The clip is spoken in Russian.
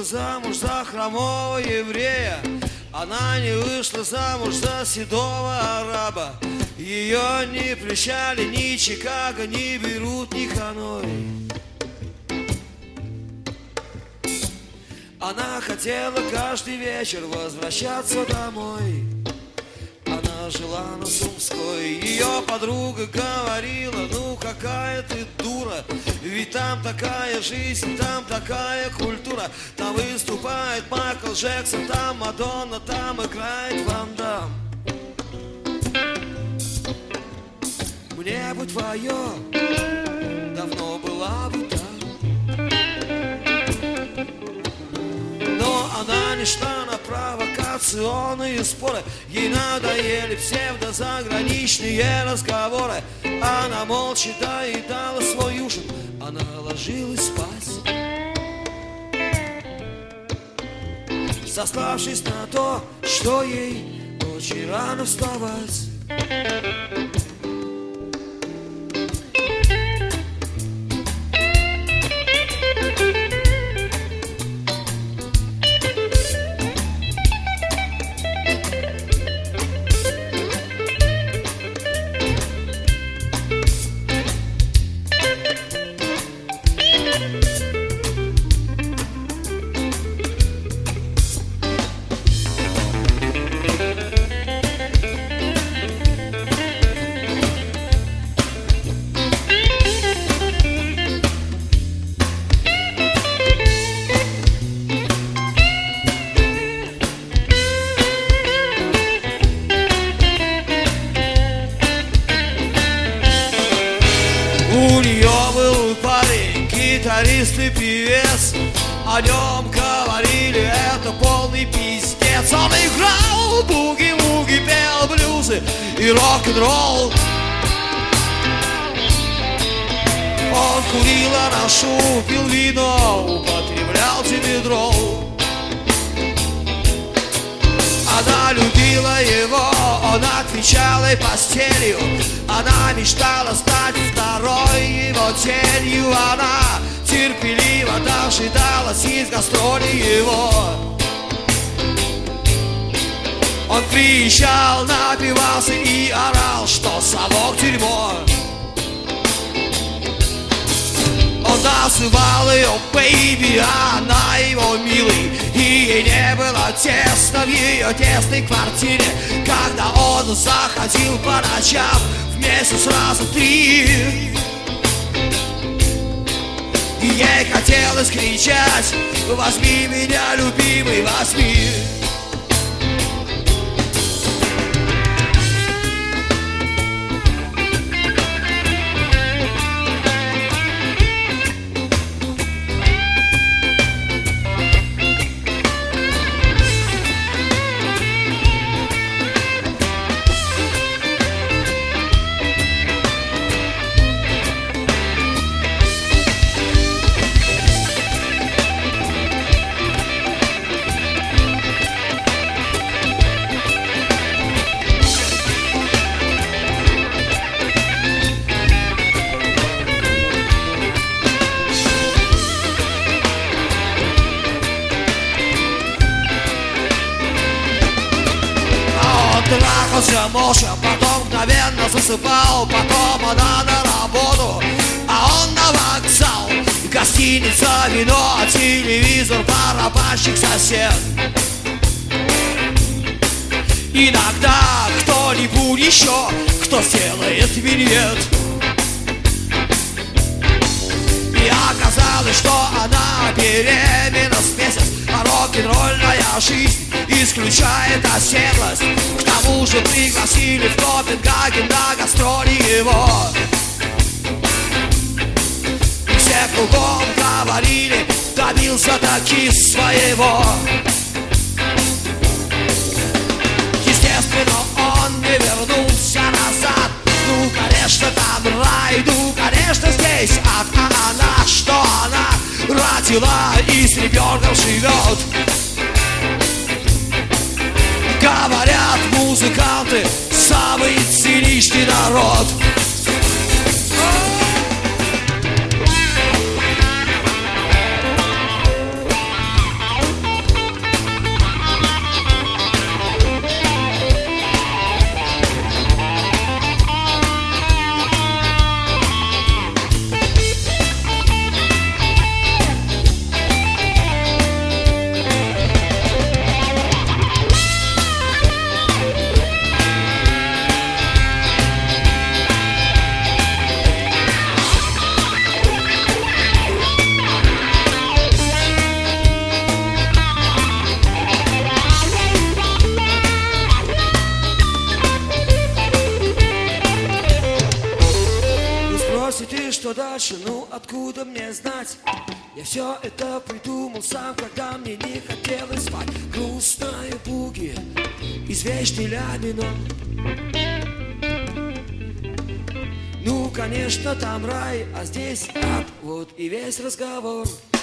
вышла замуж за хромого еврея, она не вышла замуж за седого араба. Ее не прельщали ни Чикаго, ни Бейрут, ни Ханой. Она хотела каждый вечер возвращаться домой. Она жила на Сумской. Ее подруга говорила: ну какая ты дура, ведь там такая жизнь, там такая культура. Там выступает Майкл Джексон, там Мадонна, там играет Ван Дам. Мне бы твое, давно была бы там. Но она не шла на провокационные споры. Ей надоели псевдозаграничные разговоры. Она молча доедала свой ужин. Она ложилась спать, сославшись на то, что ей очень рано вставать. У нее был парень, гитарист и певец. О нем говорили, это полный пиздец. Он играл буги-вуги, пел блюзы и рок-н-ролл. Он курил анашу, пил вино, употреблял димедрол. Она любила его, он отвечал ей постелью. Она мечтала стать второй его тенью. Она терпеливо дожидалась из гастролей его. Он приезжал, напивался и орал, что совок дерьмо. Он называл ее бэйби, а она его милый. И ей не было тесно в ее тесной квартире, когда он заходил по ночам вместе сразу 3. И ей хотелось кричать: возьми меня, любимый, возьми. Трахался молча, потом мгновенно засыпал. Потом она на работу, а он на вокзал. Гостиница, вино, телевизор, барабанщик, сосед. Иногда кто-нибудь еще, кто сделает минет. И оказалось, что она беременна с месяц. А рок-н-ролльная жизнь исключает оседлость. К тому же пригласили в Копенгаген на гастроли его. И все кругом говорили: добился таки своего. Естественно, он не вернулся назад. Ну, конечно, там рай, ну, конечно, здесь ад. А она, что она родила и с ребенком живет. Говорят музыканты, самый циничный народ. больше, ну откуда мне знать? Я все это придумал сам, когда мне не хотелось спать. Грустные буги, извечный ля минор. Ну, конечно, там рай, а здесь ад, вот и весь разговор.